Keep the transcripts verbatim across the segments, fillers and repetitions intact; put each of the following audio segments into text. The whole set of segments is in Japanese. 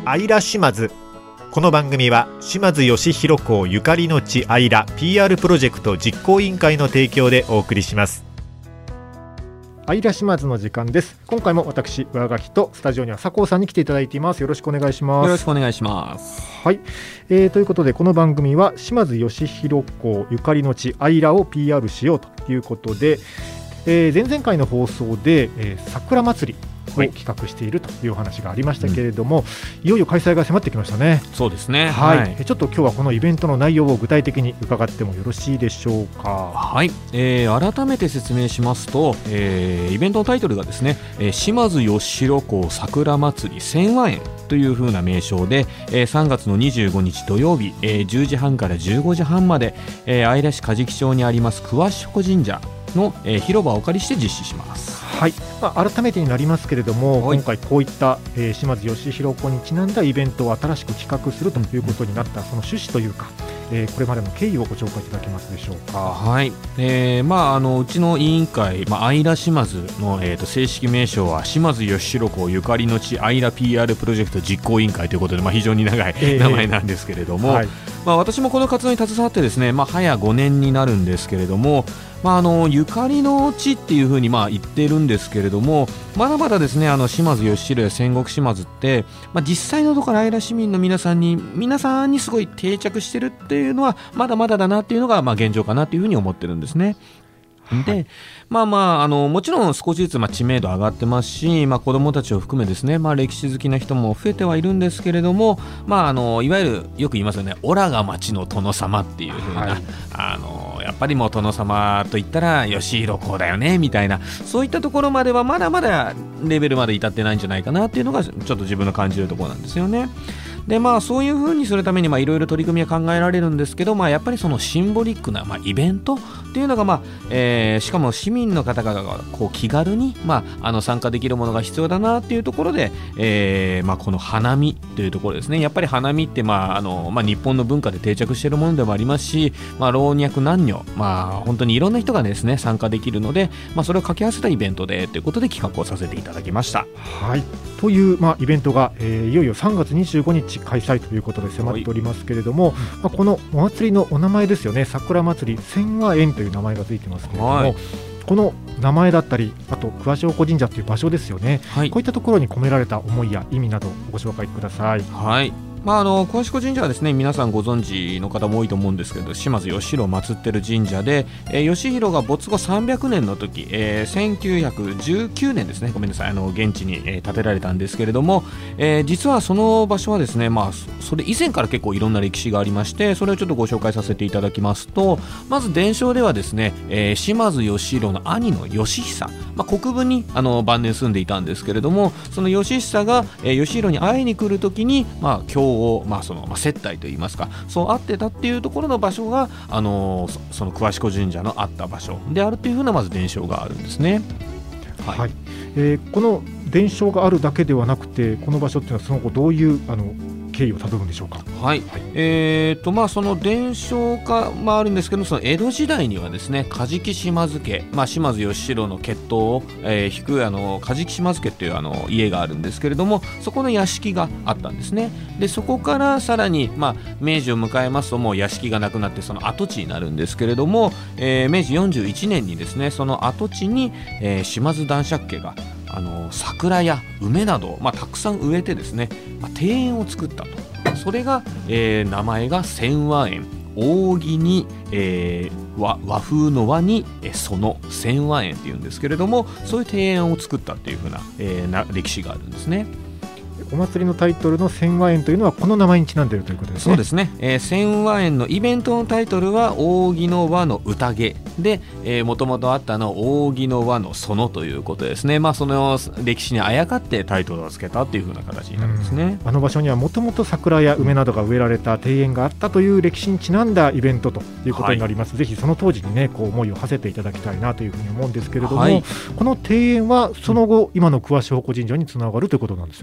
アイラ島津。この番組は島津義弘公ゆかりの地アイラ ピーアール プロジェクト実行委員会の提供でお送りします。アイラ島津の時間です。今回も私上垣とスタジオには佐藤さんに来ていただいています。よろしくお願いします。 よろしくお願いします。 はい、えー、ということでこの番組は島津義弘公ゆかりの地アイラを ピーアール しようということで、えー、前々回の放送で、えー、桜祭りを企画しているというお話がありましたけれども、うん、いよいよ開催が迫ってきましたね。 そうですね、 はいはい、 えちょっと今日はこのイベントの内容を具体的に伺ってもよろしいでしょうか。 はい、えー、改めて説明しますと、えー、イベントのタイトルがですね、えー、島津義弘公桜祭り千和園という風な名称で、えー、さんがつのにじゅうごにち土曜日、えー、じゅうじはんからじゅうごじはんまで、えー、姶良市梶木町にあります桑子保神社の、えー、広場をお借りして実施します。 はい、まあ、改めてになりますけれども、はい、今回こういった、えー、島津義弘公にちなんだイベントを新しく企画するということになったその趣旨というか、えー、これまでの経緯をご紹介いただけますでしょうか。 はい、えーまあ、あのうちの委員会、まあ、アイラ島津の、えー、と正式名称は島津義弘公ゆかりの地アイラ ピーアール プロジェクト実行委員会ということで、まあ、非常に長い、えー、名前なんですけれども、はい、まあ、私もこの活動に携わってですね、まあ、早ごねんになるんですけれども、まあ、あのゆかりの地っていうふうにまあ言ってるんですけれども、まだまだですね、あの島津義弘や戦国島津って、まあ、実際のところ姶良市民の皆さんに皆さんにすごい定着してるっていうのはまだまだだなっていうのがまあ現状かなというふうに思ってるんですね。で、はい、まあまあ、あのもちろん少しずつまあ知名度上がってますし、まあ、子どもたちを含めですね、まあ、歴史好きな人も増えてはいるんですけれども、まあ、あのいわゆるよく言いますよね、オラが町の殿様っていう風な、はい、あのやっぱりもう殿様といったら義弘公だよねみたいな、そういったところまではまだまだレベルまで至ってないんじゃないかなっていうのがちょっと自分の感じるところなんですよね。で、まあ、そういう風にするためにいろいろ取り組みは考えられるんですけど、まあ、やっぱりそのシンボリックな、まあ、イベントっていうのが、まあえー、しかも市民の方々がこう気軽に、まあ、あの参加できるものが必要だなっていうところで、えーまあ、この花見というところですね。やっぱり花見って、まああのまあ、日本の文化で定着しているものでもありますし、まあ、老若男女、まあ、本当にいろんな人がですね参加できるので、まあ、それを掛け合わせたイベントでということで企画をさせていただきました。 はい、という、まあ、イベントが、えー、いよいよさんがつにじゅうごにち開催ということで迫っておりますけれども、はい、まあ、このお祭りのお名前ですよね、桜祭り千和園という名前がついてますけれども、はい、この名前だったり、あと桑子保神社という場所ですよね、はい、こういったところに込められた思いや意味などご紹介ください。 はい、まあ、あの桑子神社はですね、皆さんご存知の方も多いと思うんですけど、島津義弘を祀っている神社で、えー、義弘が没後さんびゃくねんの時、えー、せんきゅうひゃくじゅうきゅうねんですね、ごめんなさい、あの現地に、えー、建てられたんですけれども、えー、実はその場所はですね、まあ、それ以前から結構いろんな歴史がありまして、それをちょっとご紹介させていただきますと、まず伝承ではですね、えー、島津義弘の兄の義久、まあ、国分にあの晩年住んでいたんですけれども、その義久が、えー、義弘に会いに来る時に、まあ、今日を、まあそのまあ、接待といいますか、そうあってたっていうところの場所が、あのー、そ, その桑子保神社のあった場所であるというふうなまず伝承があるんですね。 はいはい、えー、この伝承があるだけではなくて、この場所っていうのはその後どういうあの経緯をたどるんでしょうか。 はい、はい、えーとまあ、その伝承が、まあ、あるんですけど、その江戸時代にはですね、梶木島津家、まあ、島津義弘の血統を、えー、引くあの梶木島津家っていうあの家があるんですけれども、そこの屋敷があったんですね。でそこからさらに、まあ、明治を迎えますと、もう屋敷がなくなってその跡地になるんですけれども、えー、明治よんじゅういちねんにですね、その跡地に、えー、島津男爵家があの桜や梅など、まあ、たくさん植えてですね、まあ、庭園を作ったと。それが、えー、名前が千和園、扇に、えー、和, 和風の和に、えー、その千和園っていうんですけれども、そういう庭園を作ったっていう風な、えー、な歴史があるんですね。 お祭りのタイトルの千和園というのはこの名前にちなんでいるということですね。 そうですね、えー、千和園のイベントのタイトルは扇の和の宴で、もともとあったの扇の和の園ということですね。まあ、その歴史にあやかってタイトルをつけたという風な形になるんですね。 あの場所にはもともと桜や梅などが植えられた庭園があったという歴史にちなんだイベントということになります。はい、ぜひその当時にね、こう思いを馳せていただきたいなというふうに思うんですけれども、はい、この庭園はその後、うん、今の桑子保神社につながるということなんですよね。 そうですね。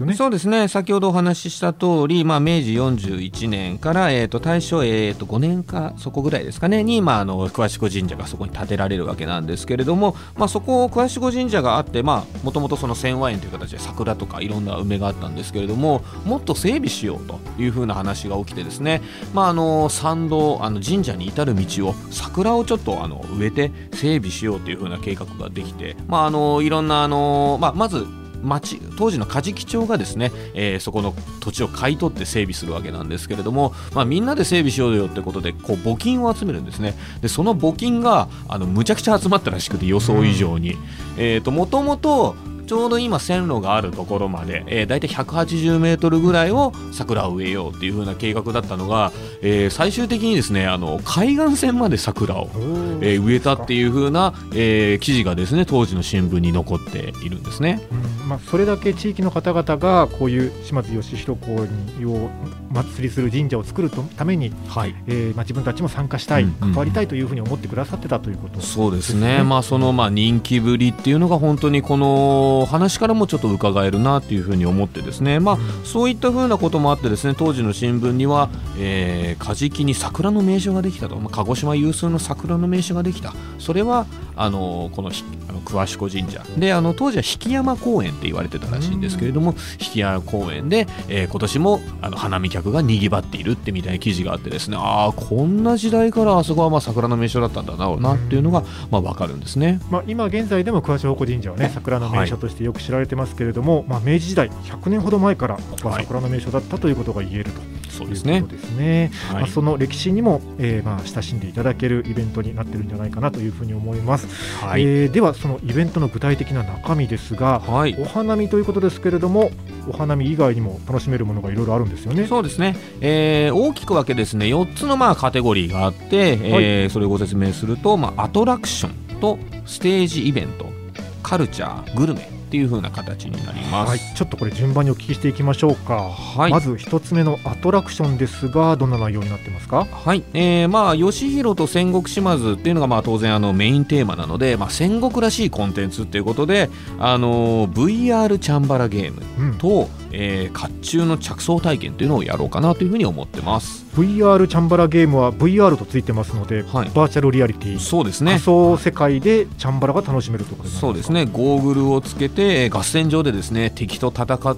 ね、先ほどお話しした通り、まあ、めいじよんじゅういちねんから、えー、と大正、えー、とごねんかそこぐらいですかねに、まあ、あの桑子神社がそこに建てられるわけなんですけれども、まあ、そこ桑子神社があって、もともと千和園という形で桜とかいろんな梅があったんですけれども、もっと整備しようというふうな話が起きてですね、まあ、あの参道、あの神社に至る道を桜をちょっとあの植えて整備しようというふうな計画ができて、まあ、あのいろんなあの、まあ、まず町当時の梶木町がですね、えー、そこの土地を買い取って整備するわけなんですけれども、まあ、みんなで整備しようよってことでこう募金を集めるんですね。でその募金があのむちゃくちゃ集まったらしくて、予想以上に、うん、えーともともとちょうど今線路があるところまで、えー、だいたいひゃくはちじゅうメートルぐらいを桜を植えようっていう風な計画だったのが、えー、最終的にですね、あの海岸線まで桜を、えー、植えたっていう風な、えー、記事がですね当時の新聞に残っているんですね。 うん、まあ、それだけ地域の方々がこういう島津義弘公にを祭りする神社を作るために、はい、えーまあ、自分たちも参加したい、うんうん、関わりたいというふうに思ってくださってたということですね。 そうですね、まあ、そのまあ人気ぶりっていうのが本当にこの話からもちょっと伺えるなというふうに思ってですね、まあ、そういったふうなこともあってですね、当時の新聞には、えー、梶木に桜の名所ができたと、まあ、鹿児島有数の桜の名所ができた、それはあのこのあの桑子神社で、あの当時は引山公園って言われてたらしいんですけれども、引山公園で、えー、今年もあの花見客がにぎわっているってみたいな記事があってですね、ああこんな時代からあそこはまあ桜の名所だったんだろうなっていうのがまあ分かるんですね。 まあ、今現在でも桑子神社はね桜の名所としてよく知られてますけれども、はい、まあ、明治時代ひゃくねんほど前からここは桜の名所だったということが言えると、はい、そうですね。いうことですね。はい、まあ、その歴史にも、えー、まあ親しんでいただけるイベントになってるんじゃないかなというふうに思います。はい、えー、ではそのイベントの具体的な中身ですが、はい、お花見ということですけれども、お花見以外にも楽しめるものがいろいろあるんですよね。 そうですね、えー、大きく分けですねよっつのまあカテゴリーがあって、はい、えー、それをご説明すると、まあ、アトラクションとステージイベント、カルチャー、グルメっていう風な形になります。 はい、ちょっとこれ順番にお聞きしていきましょうか。はい、まず一つ目のアトラクションですが、どんな内容になってますか？ はい、えー、まあ義弘と戦国島津っていうのがまあ当然あのメインテーマなので、まあ、戦国らしいコンテンツっていうことで、あのー、ブイアール チャンバラゲームと、うん、えー、甲冑の着想体験というのをやろうかなというふうに思ってます。 ブイアール チャンバラゲームは ブイアール とついてますので、はい、バーチャルリアリティ、 そうですね、 仮想世界でチャンバラが楽しめるということですか？ そうですね、ゴーグルをつけて合戦場でですね敵と戦って、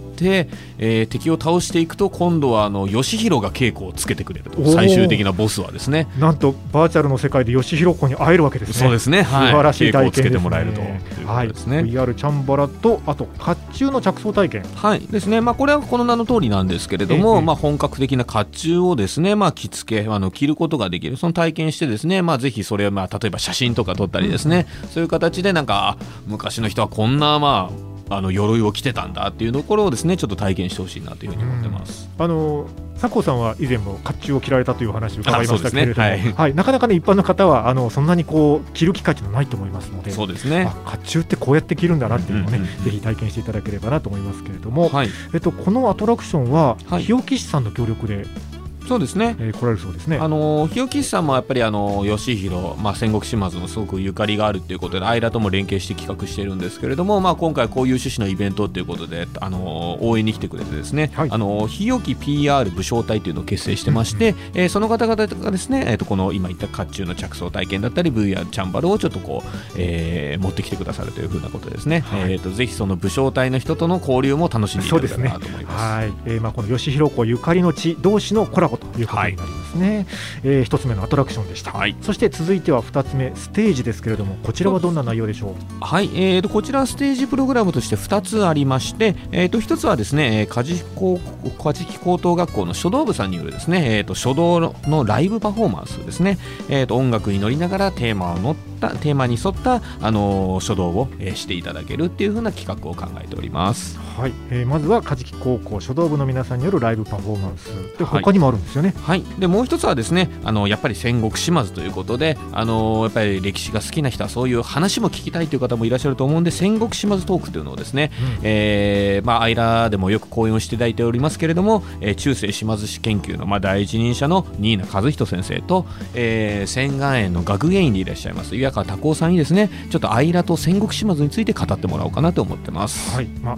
えー、敵を倒していくと、今度はあの義弘が稽古をつけてくれると、最終的なボスはですね、 なんとバーチャルの世界で義弘公に会えるわけですね。 そうですね、はい、 素晴らしい体験ですね。稽古をつけてもらえるということですね。 はい、ブイアール チャンバラと、あと甲冑の着想体験、 はいですね、まあ、これはこの名の通りなんですけれども、ええ、まあ、本格的な甲冑をですね、まあ、着付けあの着ることができる、その体験してですね、まあ、ぜひそれを、まあ、例えば写真とか撮ったりですね、うん、そういう形でなんか昔の人はこんなまああの鎧を着てたんだっていうところをですねちょっと体験してほしいなというふうに思ってます。 うん、あの佐藤さんは以前も甲冑を着られたというお話を伺いましたけれども、ね、はいはい、なかなかね一般の方はあのそんなにこう着る機会というのはないと思いますので、 そうですね、 甲冑ってこうやって着るんだなっていうのをね、うんうんうん、ぜひ体験していただければなと思いますけれども、はい、えっと、このアトラクションは、はい、日置市さんの協力でそうですね、 えー、来られるそうですね。 あの日置さんもやっぱりあの義弘、まあ、戦国島津のすごくゆかりがあるということで、アイラとも連携して企画しているんですけれども、まあ、今回こういう趣旨のイベントということであの応援に来てくれてですね、はい、あの日置 ピーアール 武将隊というのを結成してまして、うんうん、えー、その方々がですね、えー、とこの今言った甲冑の着想体験だったり ブイアール チャンバルをちょっとこう、えー、持ってきてくださるというふうなことですね。はい、えー、とぜひその武将隊の人との交流も楽しんでいただけたらなと思います。 はい、えーまあ、この義弘公ゆかりの地同士のコラボということになります。はいですね、えー、ひとつめのアトラクションでした。はい、そして続いてはふたつめステージですけれども、こちらはどんな内容でしょう？ はい、えー、とこちらはステージプログラムとしてふたつありまして、えー、とひとつはですね梶木高等学校の書道部さんによるですね、えー、と書道のライブパフォーマンスですね、えー、と音楽に乗りながらテーマを乗ったテーマに沿った、あのー、書道を、えー、していただけるっていう風な企画を考えております。 はい、えー、まずは梶木高校書道部の皆さんによるライブパフォーマンスで、他にもあるんですよね。 はい、はい、でもう一つはですね、あのやっぱり戦国島津ということで、あのやっぱり歴史が好きな人はそういう話も聞きたいという方もいらっしゃると思うんで、戦国島津トークというのをですね、うん、えーまあ、アイラでもよく講演をしていただいておりますけれども、えー、中世島津史研究の、まあ、第一人者の新名和人先生と、えー、仙岩園の学芸員でいらっしゃいます岩川拓夫さんにですね、ちょっとアイラと戦国島津について語ってもらおうかなと思ってます。 はい、まあ、アイラ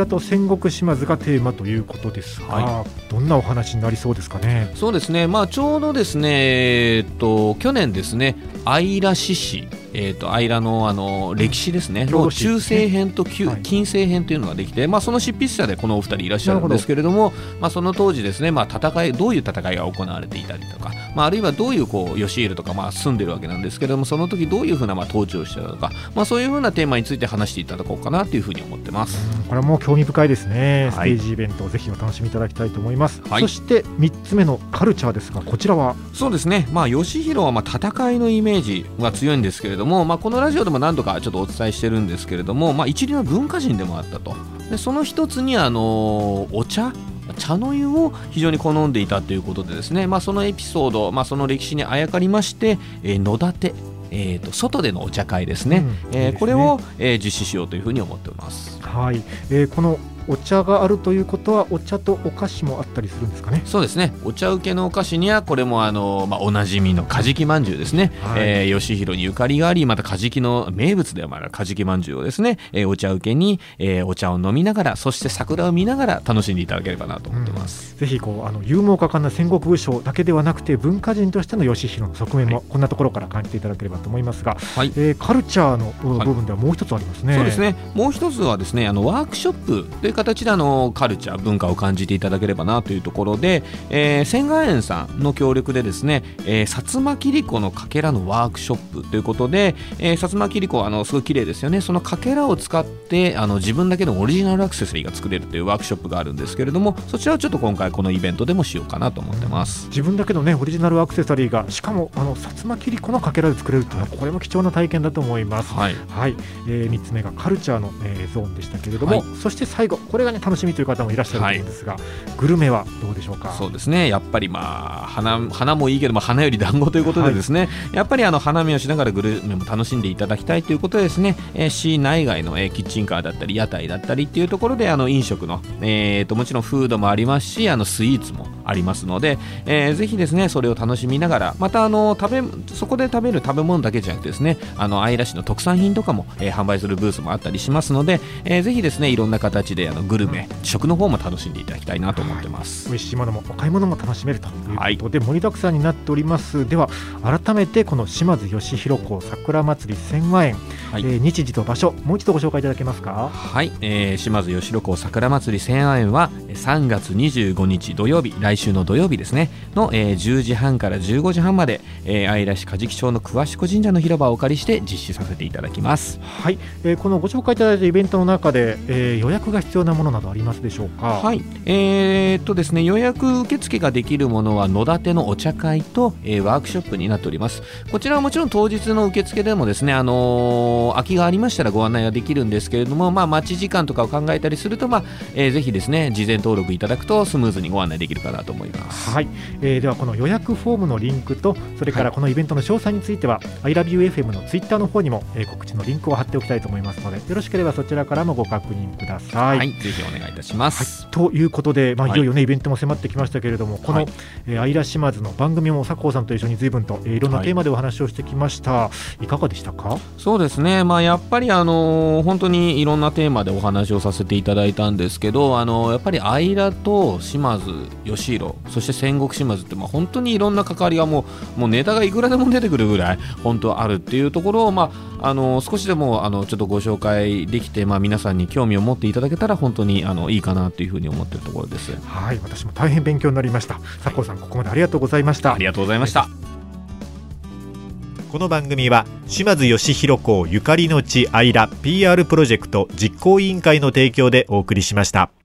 と戦国島津がテーマということですが、はい、どんなお話になりそうですかね。 そうですね、まあ、ちょうどですね、えー、っと去年ですね、姶良志士、えー、と姶良 の, あの歴史ですね、の中世編と近世編というのができて、まあ、その執筆者でこのお二人いらっしゃるんですけれども、まあ、その当時ですね、まあ、戦いどういう戦いが行われていたりとか、まあ、あるいはどういうこう義家とかまあ住んでるわけなんですけれども、その時どういうふうなまあ統治をしてたとか、まあ、そういうふうなテーマについて話していただこうかなというふうに思ってます。 うん、これはもう興味深いですね。はい、ステージイベントをぜひお楽しみいただきたいと思います。はい、そしてみっつめのカルチャーですが、こちらはそうですね、まあ、義弘はまあ戦いのイメージが強いんですけれども、まあ、このラジオでも何度かちょっとお伝えしてるんですけれども、まあ、一流の文化人でもあったと。でその一つにあのお茶茶の湯を非常に好んでいたということでですね、まあ、そのエピソード、まあ、その歴史にあやかりまして、えー、野立て、えー、と外でのお茶会ですね、うん、えー、これを、えー、実施しようというふうに思っております。 はい、えー、このお茶があるということはお茶とお菓子もあったりするんですかね。 そうですね、お茶受けのお菓子にはこれもあの、まあ、おなじみのカジキまんじゅうですね、はい、えー、義弘にゆかりがあり、またカジキの名物でもあるカジキまんじゅうをですね、えー、お茶受けに、えー、お茶を飲みながら、そして桜を見ながら楽しんでいただければなと思ってます。 うん、ぜひこうあの勇猛果敢な戦国武将だけではなくて、文化人としての義弘の側面もこんなところから感じていただければと思いますが、はい、えー、カルチャーの部分ではもう一つありますね。 はい、そうですね、もう一つはですね、あのワークショップという形であのカルチャー文化を感じていただければなというところで、えー、仙巌園さんの協力でですね、えー、薩摩切子のかけらのワークショップということで、えー、薩摩切子あのすごい綺麗ですよね。そのかけらを使ってあの自分だけのオリジナルアクセサリーが作れるというワークショップがあるんですけれども、そちらをちょっと今回このイベントでもしようかなと思ってます。 自分だけのねオリジナルアクセサリーが、しかもあの薩摩切子のかけらで作れるというのは、これも貴重な体験だと思います。はい、はい、えー、みっつめがカルチャーの、えー、ゾーンでしたけれども、はい、そして最後これがね楽しみという方もいらっしゃると思うんですが、はい、グルメはどうでしょうか。 そうですね、やっぱりまあ 花, 花もいいけど、まあ、花より団子ということでですね、はい、やっぱりあの花見をしながらグルメも楽しんでいただきたいということでですね、えー、市内外の、えー、キッチンカーだったり屋台だったりっていうところであの飲食の、えー、ともちろんフードもありますし、あのスイーツもありますので、えー、ぜひですねそれを楽しみながら、またあの食べそこで食べる食べ物だけじゃなくてですね、あの姶良市の特産品とかも、えー、販売するブースもあったりしますので、えー、ぜひですねいろんな形であのグルメ、うん、食の方も楽しんでいただきたいなと思ってます。 美味しいものもお買い物も楽しめるということで、はい、盛りだくさんになっております。では改めてこの島津義弘公桜まつり仙巌園、はい、えー、日時と場所もう一度ご紹介いただけますか。 はい、えー、島津義弘公桜まつり仙巌園はさんがつにじゅうごにち土曜日、来週の土曜日ですねの、えー、じゅうじはんからじゅうごじはんまで、えー、姶良市梶木町の桑子神社の広場をお借りして実施させていただきます。 はい、えー、このご紹介いただいたイベントの中で、えー、予約が必要なものなどありますでしょうか。 はい、えー、っとですね予約受付ができるものは野立てのお茶会と、えー、ワークショップになっております。こちらはもちろん当日の受付でもですね、あのー、空きがありましたらご案内ができるんですけれども、まあ、待ち時間とかを考えたりすると、まあえー、ぜひですね事前登録いただくとスムーズにご案内できるかなと思います。 はい、えー、ではこの予約フォームのリンクと、それからこのイベントの詳細については、はい、アイラビューエフエム のツイッターの方にも、えー、告知のリンクを貼っておきたいと思いますので、よろしければそちらからもご確認ください。 はい、ぜひお願いいたします。 はい、ということで、まあ、いよいよね、はい、イベントも迫ってきましたけれども、この、はい、えー、姶良島津の番組も佐藤さんと一緒に随分と、えー、いろんなテーマでお話をしてきました。はい、いかがでしたか。 そうですね、まあ、やっぱり、あのー、本当にいろんなテーマでお話をさせていただいたんですけど、あのー、やっぱり姶良と島津義弘、そして戦国島津って、まあ、本当にいろんな関わりがもう、もうネタがいくらでも出てくるぐらい本当あるっていうところを、まあ、あのー、少しでもあのちょっとご紹介できて、まあ、皆さんに興味を持っていただけたら本当にあのいいかなというふうに思っているところです。 はい、私も大変勉強になりました。佐藤さん、ここまでありがとうございました。 ありがとうございました。 この番組は島津義弘公ゆかりの地姶良 ピーアール プロジェクト実行委員会の提供でお送りしました。